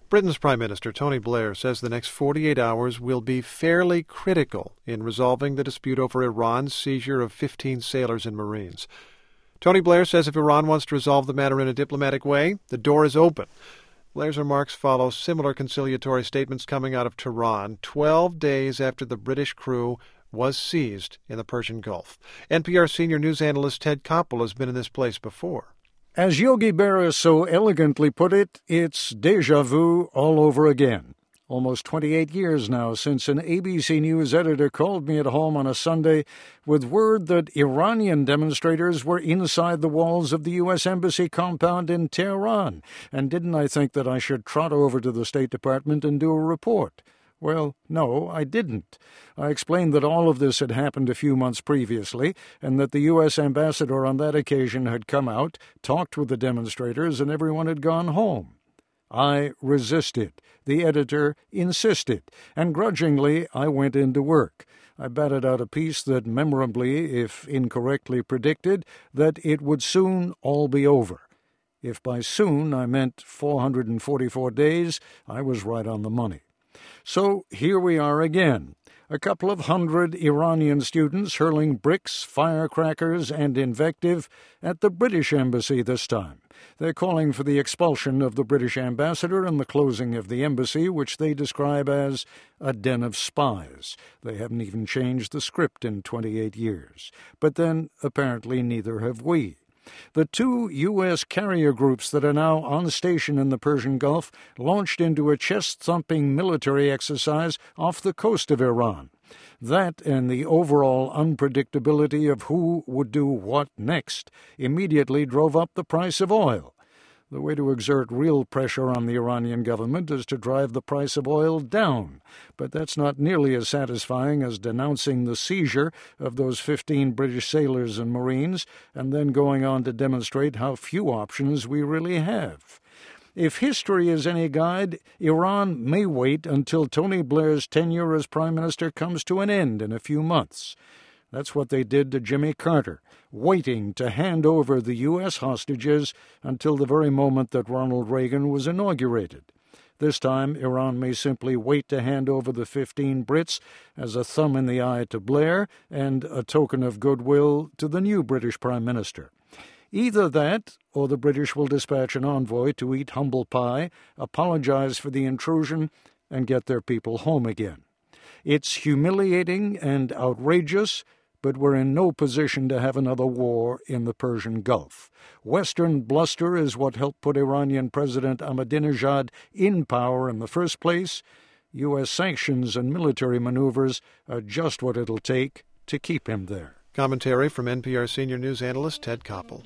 Britain's Prime Minister Tony Blair says the next 48 hours will be fairly critical in resolving the dispute over Iran's seizure of 15 sailors and Marines. Tony Blair says if Iran wants to resolve the matter in a diplomatic way, the door is open. Blair's remarks follow similar conciliatory statements coming out of Tehran 12 days after the British crew was seized in the Persian Gulf. NPR senior news analyst Ted Koppel has been in this place before. As Yogi Berra so elegantly put it, it's déjà vu all over again. Almost 28 years now since an ABC News editor called me at home on a Sunday with word that Iranian demonstrators were inside the walls of the U.S. Embassy compound in Tehran. And didn't I think that I should trot over to the State Department and do a report? Well, no, I didn't. I explained that all of this had happened a few months previously and that the U.S. ambassador on that occasion had come out, talked with the demonstrators, and everyone had gone home. I resisted. The editor insisted, and grudgingly I went into work. I batted out a piece that memorably, if incorrectly, predicted that it would soon all be over. If by soon I meant 444 days, I was right on the money. So here we are again, a couple of hundred Iranian students hurling bricks, firecrackers, and invective at the British embassy this time. They're calling for the expulsion of the British ambassador and the closing of the embassy, which they describe as a den of spies. They haven't even changed the script in 28 years. But then, apparently, neither have we. The two U.S. carrier groups that are now on station in the Persian Gulf launched into a chest-thumping military exercise off the coast of Iran. That and the overall unpredictability of who would do what next immediately drove up the price of oil. The way to exert real pressure on the Iranian government is to drive the price of oil down, but that's not nearly as satisfying as denouncing the seizure of those 15 British sailors and Marines and then going on to demonstrate how few options we really have. If history is any guide, Iran may wait until Tony Blair's tenure as Prime Minister comes to an end in a few months. That's what they did to Jimmy Carter, waiting to hand over the U.S. hostages until the very moment that Ronald Reagan was inaugurated. This time, Iran may simply wait to hand over the 15 Brits as a thumb in the eye to Blair and a token of goodwill to the new British Prime Minister. Either that, or the British will dispatch an envoy to eat humble pie, apologize for the intrusion, and get their people home again. It's humiliating and outrageous, but we're in no position to have another war in the Persian Gulf. Western bluster is what helped put Iranian President Ahmadinejad in power in the first place. U.S. sanctions and military maneuvers are just what it'll take to keep him there. Commentary from NPR senior news analyst Ted Koppel.